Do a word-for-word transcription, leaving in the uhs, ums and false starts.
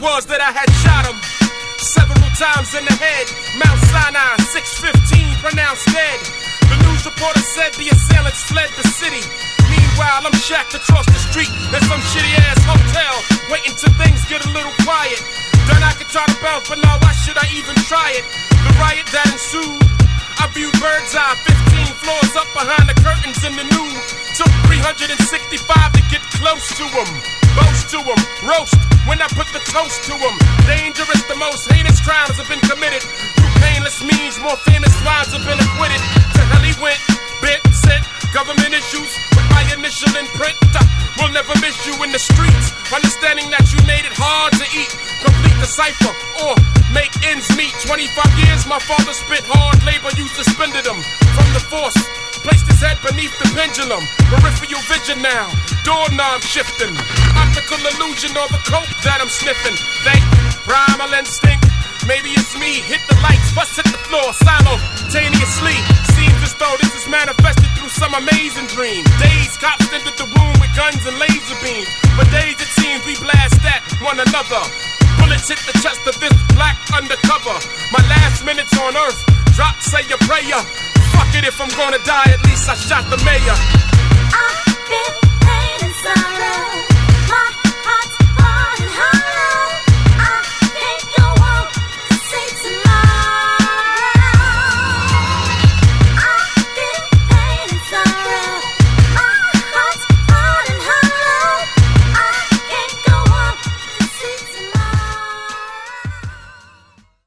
was that I had shot him several times in the head. Mount Sinai, six fifteen, pronounced dead. The news reporter said the assailants fled the city. Meanwhile, I'm shacked across the street at some shitty-ass hotel, waiting till things get a little quiet. Then I could try to bounce, but now why should I even try it? The riot that ensued, I viewed bird's eye, fifteen floors up behind the curtains in the nude. Took three hundred sixty-five to get close to him. Boast to him, roast when I put the toast to him. Dangerous, the most heinous crimes have been committed. Through painless means, more famous rhymes have been acquitted. To hell he went, bit, sent, government issues with my initial imprint. Uh, we'll never miss you in the streets. Understanding that you made it hard to eat. Complete the cipher or make ends meet. twenty-five years my father spent hard labor, you suspended him from the force. Placed his head beneath the pendulum. Peripheral vision now, doorknob shifting. Optical illusion or the coke that I'm sniffing. Thank primal instinct. Maybe it's me. Hit the lights, bust hit the floor simultaneously. Seems as though this is manifested through some amazing dream. Days cops entered the room with guns and laser beams. For days it seems we blast at one another. Bullets hit the chest of this black undercover. My last minutes on earth. Drop, say your prayer. Fuck it, if I'm gonna die, at least I shot the mayor. I feel pain and sorrow.